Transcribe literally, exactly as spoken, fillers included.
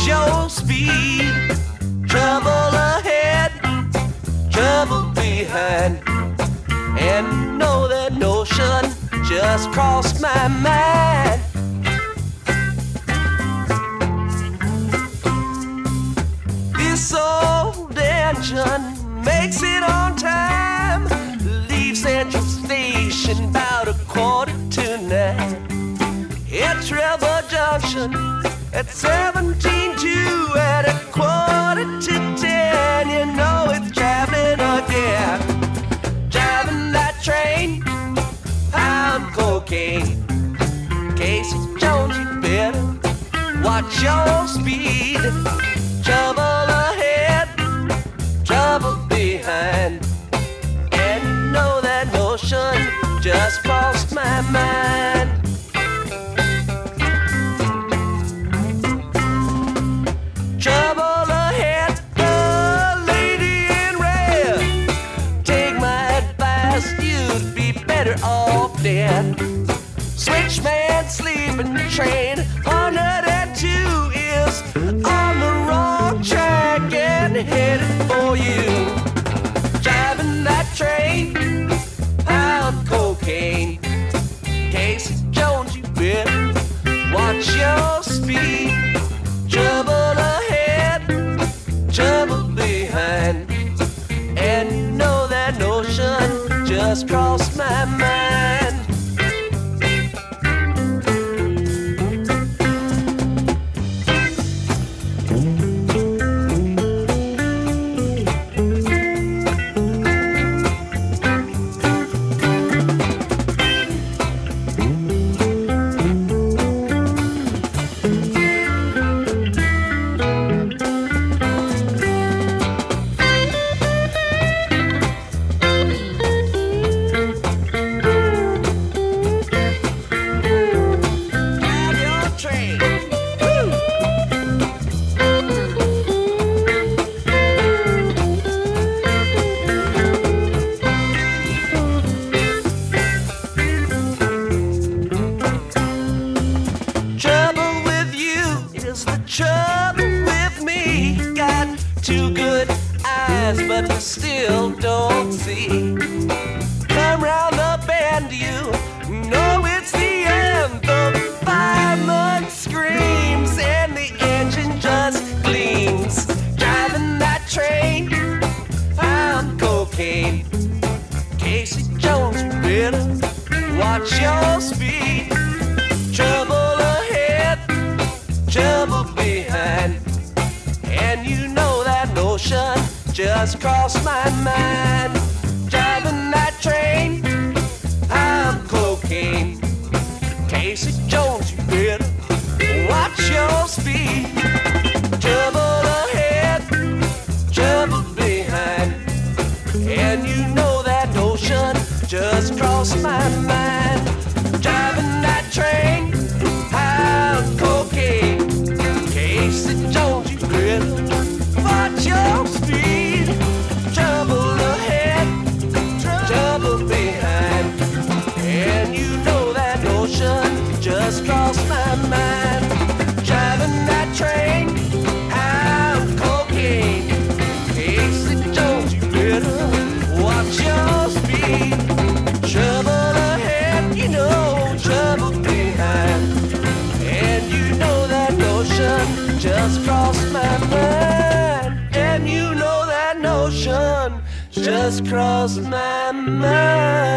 Watch your speed. Trouble ahead, trouble behind. And know that notion just crossed my mind. This old engine makes it on time. Leave Central Station about a quarter to nine. At Trevor Junction at seventeen two at a quarter to ten. You know it's traveling again. Driving that train, pound cocaine. Casey Jones, you better watch your speed. Trouble ahead, trouble behind. And know that notion just crossed my mind. Trouble ahead, the lady in red. Take my advice, you'd be better off dead. Switchman sleeping train, one oh two is on the wrong track and headed for you. Driving that train, pound cocaine. Casey Jones, you better watch your speed. Trouble ahead, trouble behind. And know that notion just crossed my mind. But we still don't see. Come round the bend, you know it's the end. The fireman screams and the engine just gleams. Driving that train, pound cocaine. Casey Jones, you better watch your speed. Trouble ahead, trouble behind. And you know that notion just crossed my mind. Driving that train, I'm cocaine. Casey Jones, you better watch your speed. Trouble ahead, trouble behind. And you know that notion just crossed my mind. Driving that train, I'm cocaine. Casey Jones, you better watch your speed. Trouble ahead, trouble behind. And you know that notion just crossed my mind. Driving that train, I'm cocaine. Casey Jones, you better watch your speed. Trouble ahead, you know, trouble behind. And you know that notion just crossed my mind. And you know that notion just crossed my mind.